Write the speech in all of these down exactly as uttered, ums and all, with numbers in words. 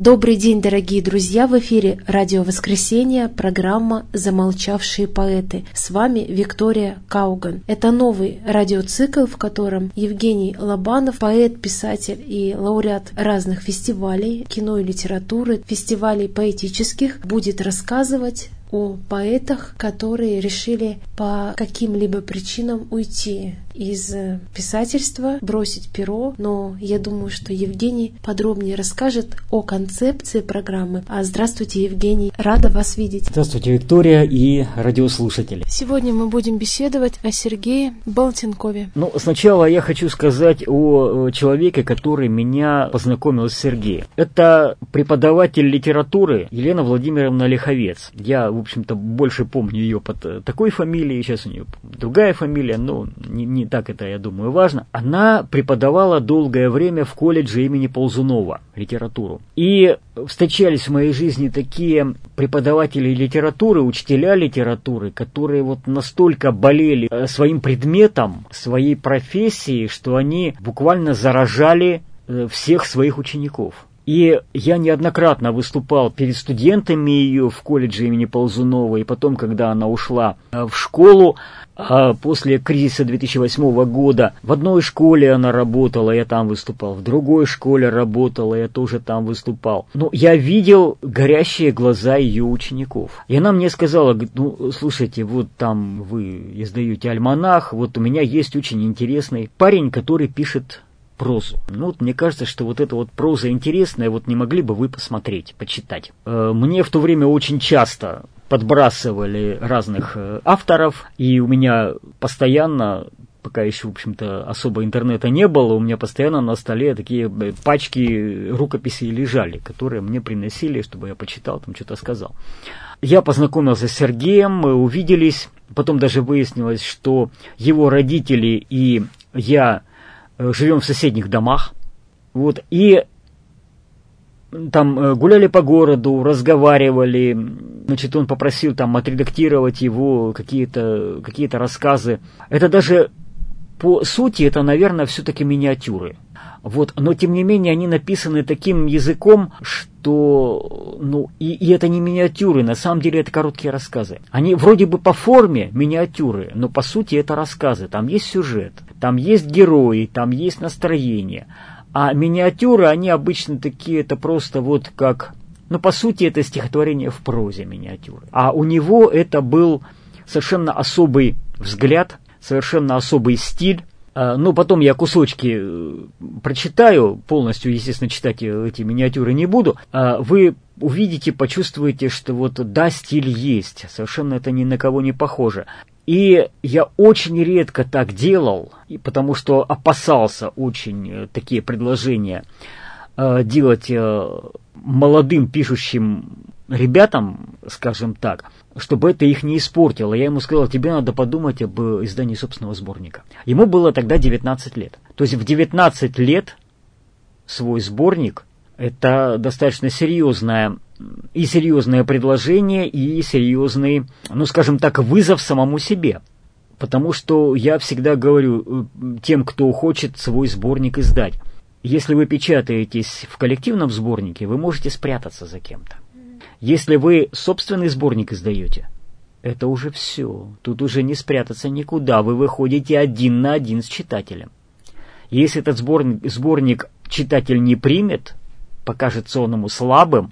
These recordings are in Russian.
Добрый день, дорогие друзья! В эфире Радио Воскресенье, программа «Замолчавшие поэты». С вами Виктория Кауган. Это новый радиоцикл, в котором Евгений Лобанов, поэт, писатель и лауреат разных фестивалей кино и литературы, фестивалей поэтических, будет рассказывать о поэтах, которые решили по каким-либо причинам уйти из писательства, бросить перо. Но я думаю, что Евгений подробнее расскажет о концепции программы. А здравствуйте, Евгений, рада вас видеть. Здравствуйте, Виктория и радиослушатели. Сегодня мы будем беседовать о Сергее Болтинкове. Ну, сначала я хочу сказать о человеке, который меня познакомил с Сергеем. Это преподаватель литературы Елена Владимировна Лиховец. Я, в общем-то, больше помню ее под такой фамилией, сейчас у нее другая фамилия, но не, не так это, я думаю, важно. Она преподавала долгое время в колледже имени Ползунова литературу. И встречались в моей жизни такие преподаватели литературы, учителя литературы, которые вот настолько болели своим предметом, своей профессией, что они буквально заражали всех своих учеников. И я неоднократно выступал перед студентами ее в колледже имени Ползунова, и потом, когда она ушла в школу, после кризиса две тысячи восьмого года, в одной школе она работала, я там выступал, в другой школе работала, я тоже там выступал. Но я видел горящие глаза ее учеников. И она мне сказала, ну, слушайте, вот там вы издаете альманах, вот у меня есть очень интересный парень, который пишет прозу. Ну, вот мне кажется, что вот эта вот проза интересная, вот не могли бы вы посмотреть, почитать. Мне в то время очень часто подбрасывали разных авторов, и у меня постоянно, пока еще, в общем-то, особо интернета не было, у меня постоянно на столе такие пачки рукописей лежали, которые мне приносили, чтобы я почитал, там что-то сказал. Я познакомился с Сергеем, мы увиделись, потом даже выяснилось, что его родители и я живем в соседних домах, вот, и там гуляли по городу, разговаривали, значит, он попросил там отредактировать его какие-то, какие-то рассказы. Это даже, по сути, это, наверное, все-таки миниатюры. Вот, но, тем не менее, они написаны таким языком, что, ну, и, и это не миниатюры, на самом деле это короткие рассказы. Они вроде бы по форме миниатюры, но по сути это рассказы. Там есть сюжет, там есть герои, там есть настроение. А миниатюры, они обычно такие, это просто вот как, ну, по сути, это стихотворение в прозе миниатюры. А у него это был совершенно особый взгляд, совершенно особый стиль. Ну, потом я кусочки прочитаю, полностью, естественно, читать эти миниатюры не буду. Вы увидите, почувствуете, что вот да, стиль есть, совершенно это ни на кого не похоже. И я очень редко так делал, потому что опасался очень такие предложения делать молодым пишущим ребятам, скажем так, чтобы это их не испортило. Я ему сказал, тебе надо подумать об издании собственного сборника. Ему было тогда девятнадцать лет. То есть в девятнадцать лет свой сборник – это достаточно серьезное и серьезное предложение, и серьезный, ну скажем так, вызов самому себе. Потому что я всегда говорю тем, кто хочет свой сборник издать, если вы печатаетесь в коллективном сборнике, вы можете спрятаться за кем-то. Если вы собственный сборник издаете, это уже все. Тут уже не спрятаться никуда. Вы выходите один на один с читателем. Если этот сборник, сборник читатель не примет, покажется он ему слабым,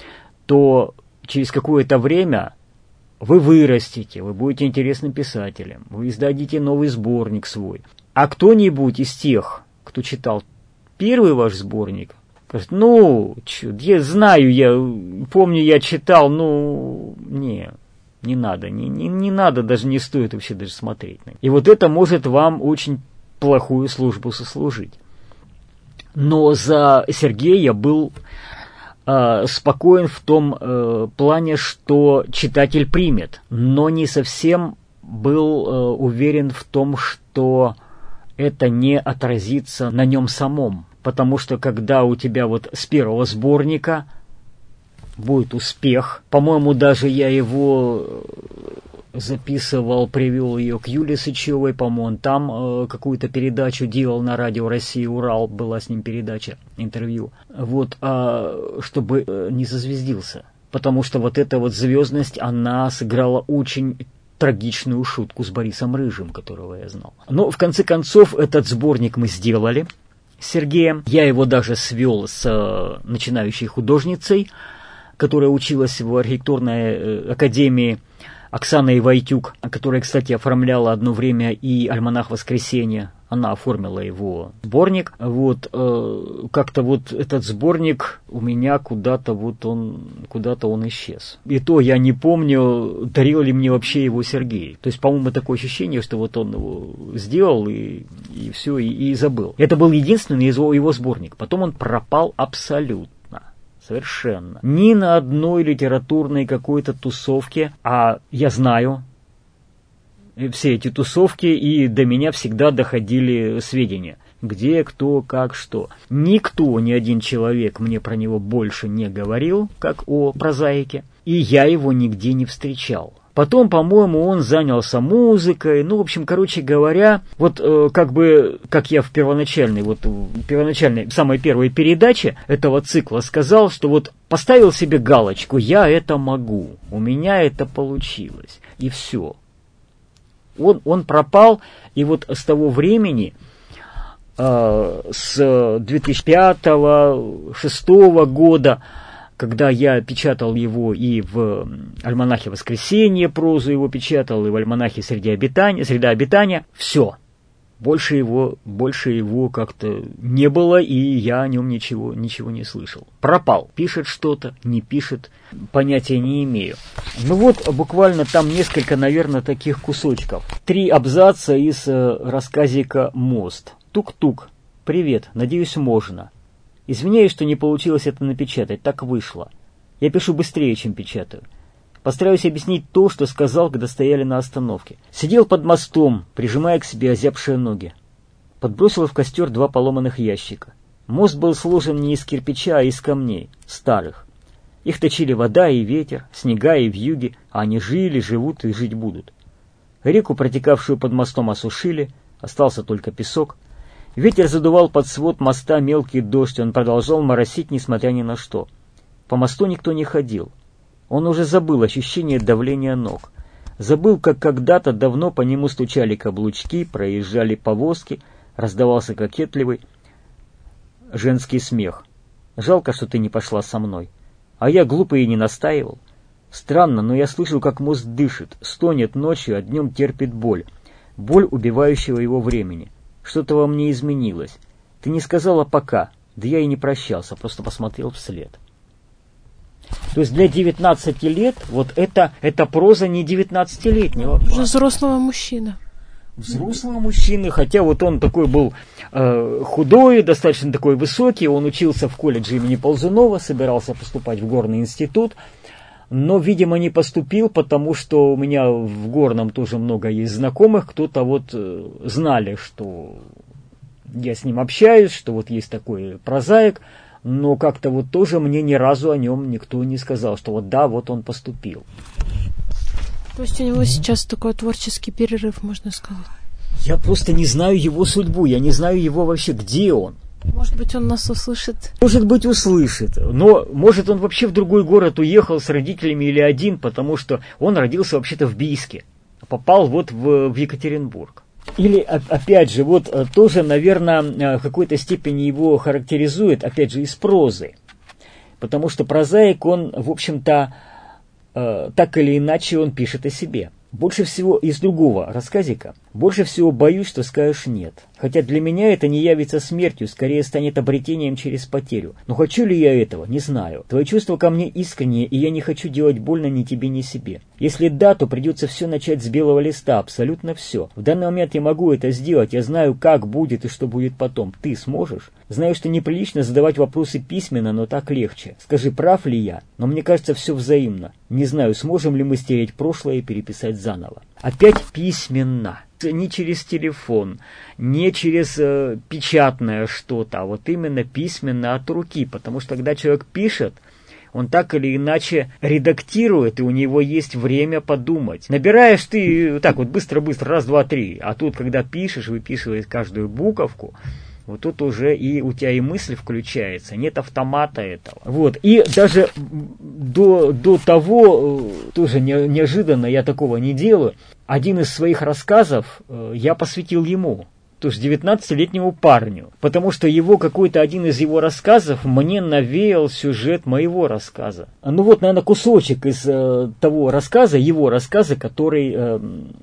то через какое-то время вы вырастете, вы будете интересным писателем, вы издадите новый сборник свой. А кто-нибудь из тех, кто читал первый ваш сборник, скажет, ну, чё, я знаю, я помню, я читал, ну, не, не надо, не, не, не надо, даже не стоит вообще даже смотреть. И вот это может вам очень плохую службу сослужить. Но за Сергея был э, спокоен в том э, плане, что читатель примет, но не совсем был э, уверен в том, что это не отразится на нем самом. Потому что когда у тебя вот с первого сборника будет успех, по-моему, даже я его записывал, привел ее к Юлии Сычевой, по-моему, он там э, какую-то передачу делал на радио России Урал, была с ним передача, интервью, вот, а, чтобы э, не зазвездился, потому что вот эта вот звездность, она сыграла очень трагичную шутку с Борисом Рыжим, которого я знал. Но в конце концов этот сборник мы сделали с Сергеем, я его даже свел с э, начинающей художницей, которая училась в архитектурной э, академии, Оксана Ивайтюк, которая, кстати, оформляла одно время и «Альманах Воскресенья». Она оформила его сборник. Вот, э, как-то вот этот сборник у меня куда-то вот он, куда-то он исчез. И то я не помню, дарил ли мне вообще его Сергей. То есть, по-моему, такое ощущение, что вот он его сделал и, и все, и, и забыл. Это был единственный его, его сборник. Потом он пропал абсолютно. Совершенно. Ни на одной литературной какой-то тусовке, а я знаю все эти тусовки, и до меня всегда доходили сведения, где, кто, как, что. Никто, ни один человек мне про него больше не говорил, как о прозаике, и я его нигде не встречал. Потом, по-моему, он занялся музыкой, ну, в общем, короче говоря, вот э, как бы, как я в первоначальной, вот в первоначальной, самой первой передаче этого цикла сказал, что вот поставил себе галочку, я это могу, у меня это получилось, и все. Он, он пропал, и вот с того времени, э, с две тысячи пятого — две тысячи шестого года, когда я печатал его и в «Альманахе Воскресенья», прозу его печатал, и в «Альманахе Среда обитания», «Среда обитания», все. Больше его, больше его как-то не было, и я о нем ничего, ничего не слышал. Пропал. Пишет что-то, не пишет, понятия не имею. Ну вот, буквально там несколько, наверное, таких кусочков. Три абзаца из э, рассказика «Мост». Тук-тук. Привет, надеюсь, можно. Извиняюсь, что не получилось это напечатать, так вышло. Я пишу быстрее, чем печатаю. Постараюсь объяснить то, что сказал, когда стояли на остановке. Сидел под мостом, прижимая к себе озябшие ноги. Подбросил в костер два поломанных ящика. Мост был сложен не из кирпича, а из камней, старых. Их точили вода и ветер, снега и вьюги, а они жили, живут и жить будут. Реку, протекавшую под мостом, осушили, остался только песок. Ветер задувал под свод моста мелкий дождь, он продолжал моросить, несмотря ни на что. По мосту никто не ходил. Он уже забыл ощущение давления ног. Забыл, как когда-то давно по нему стучали каблучки, проезжали повозки, раздавался кокетливый женский смех. «Жалко, что ты не пошла со мной. А я глупый и не настаивал. Странно, но я слышу, как мост дышит, стонет ночью, а днем терпит боль. Боль убивающего его времени. Что-то во мне изменилось. Ты не сказала пока, да я и не прощался, просто посмотрел вслед». То есть для девятнадцати лет вот это, это проза не девятнадцатилетнего. Уже взрослого мужчины. Взрослого мужчины, хотя вот он такой был э, худой, достаточно такой высокий, он учился в колледже имени Ползунова, собирался поступать в горный институт, но, видимо, не поступил, потому что у меня в Горном тоже много есть знакомых, кто-то вот э, знали, что я с ним общаюсь, что вот есть такой прозаик, но как-то вот тоже мне ни разу о нем никто не сказал, что вот да, вот он поступил. То есть у него сейчас такой творческий перерыв, можно сказать? Я просто не знаю его судьбу, я не знаю его вообще, где он. Может быть, он нас услышит? Может быть, услышит, но может он вообще в другой город уехал с родителями или один, потому что он родился вообще-то в Бийске, попал вот в, в Екатеринбург. Или, опять же, вот тоже, наверное, в какой-то степени его характеризует, опять же, из прозы. Потому что прозаик, он, в общем-то, так или иначе, он пишет о себе. Больше всего из другого рассказика, больше всего боюсь, что скажешь нет. Хотя для меня это не явится смертью, скорее станет обретением через потерю. Но хочу ли я этого? Не знаю. Твои чувства ко мне искренние, и я не хочу делать больно ни тебе, ни себе. Если да, то придется все начать с белого листа, абсолютно все. В данный момент я могу это сделать, я знаю, как будет и что будет потом. Ты сможешь? Знаю, что неприлично задавать вопросы письменно, но так легче. Скажи, прав ли я? Но мне кажется, все взаимно. Не знаю, сможем ли мы стереть прошлое и переписать заново. Опять письменно. Не через телефон, не через э, печатное что-то, а вот именно письменно от руки. Потому что когда человек пишет, он так или иначе редактирует, и у него есть время подумать. Набираешь ты так вот быстро-быстро, раз, два, три, а тут, когда пишешь, выписываешь каждую буковку, вот тут уже и у тебя и мысль включается, нет автомата этого. Вот. И даже до, до того, тоже не, неожиданно, я такого не делаю, один из своих рассказов я посвятил ему, то есть девятнадцатилетнему парню, потому что его какой-то один из его рассказов мне навеял сюжет моего рассказа. Ну вот, наверное, кусочек из э, того рассказа, его рассказа, который... Э,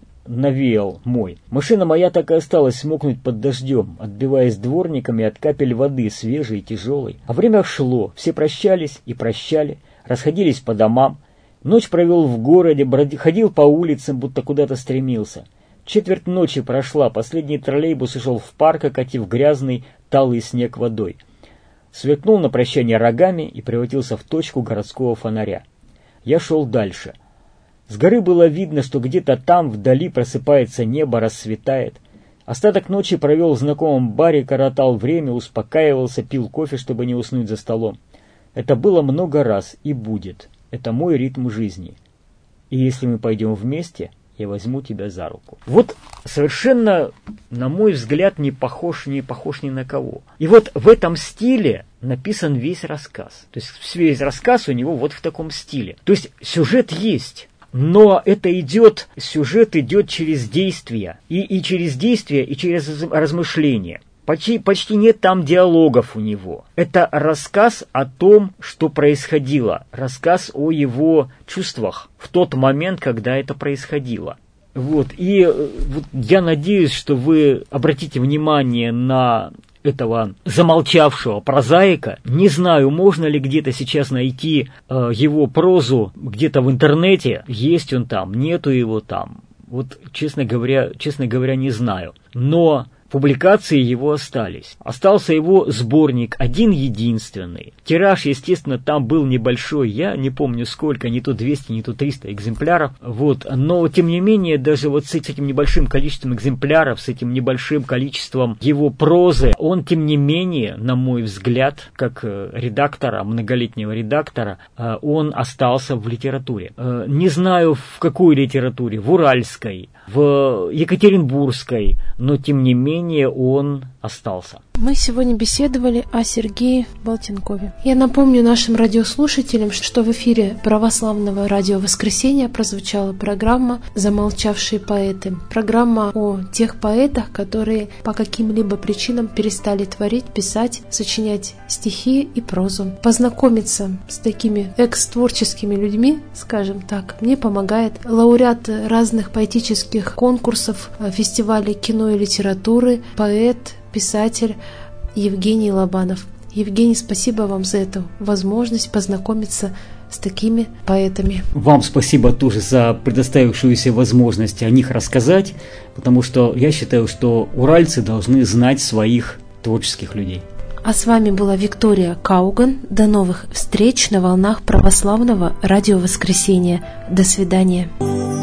навеял мой. Машина моя так и осталась мокнуть под дождем, отбиваясь дворниками от капель воды, свежей и тяжелой. А время шло, все прощались и прощали, расходились по домам. Ночь провел в городе, броди, ходил по улицам, будто куда-то стремился. Четверть ночи прошла, последний троллейбус ушел в парк, окатив грязный, талый снег водой. Сверкнул на прощание рогами и превратился в точку городского фонаря. Я шел дальше. С горы было видно, что где-то там вдали просыпается небо, рассветает. Остаток ночи провел в знакомом баре, коротал время, успокаивался, пил кофе, чтобы не уснуть за столом. Это было много раз и будет. Это мой ритм жизни. И если мы пойдем вместе, я возьму тебя за руку. Вот совершенно, на мой взгляд, не похож, не похож ни на кого. И вот в этом стиле написан весь рассказ. То есть весь рассказ у него вот в таком стиле. То есть сюжет есть. Но это идет, сюжет идет через действия. И, и через действия, и через размышления. Почти, почти нет там диалогов у него. Это рассказ о том, что происходило. Рассказ о его чувствах в тот момент, когда это происходило. Вот. И вот я надеюсь, что вы обратите внимание на этого замолчавшего прозаика. Не знаю, можно ли где-то сейчас найти э, его прозу где-то в интернете. Есть он там, нету его там. Вот, честно говоря, честно говоря, не знаю. Но публикации его остались. Остался его сборник, один единственный. Тираж, естественно, там был небольшой, я не помню сколько, не то двести, не то триста экземпляров. Вот. Но, тем не менее, даже вот с этим небольшим количеством экземпляров, с этим небольшим количеством его прозы, он, тем не менее, на мой взгляд, как редактора, многолетнего редактора, он остался в литературе. Не знаю, в какой литературе, в уральской, в екатеринбургской, но, тем не менее, он остался. Мы сегодня беседовали о Сергее Болтинкове. Я напомню нашим радиослушателям, что в эфире православного радио «Воскресенье» прозвучала программа «Замолчавшие поэты». Программа о тех поэтах, которые по каким-либо причинам перестали творить, писать, сочинять стихи и прозу. Познакомиться с такими экс-творческими людьми, скажем так, мне помогает лауреат разных поэтических конкурсов, фестивалей кино и литературы, поэт, писатель Евгений Лобанов. Евгений, спасибо вам за эту возможность познакомиться с такими поэтами. Вам спасибо тоже за предоставившуюся возможность о них рассказать, потому что я считаю, что уральцы должны знать своих творческих людей. А с вами была Виктория Кауган. До новых встреч на волнах православного радио «Воскресенье». До свидания.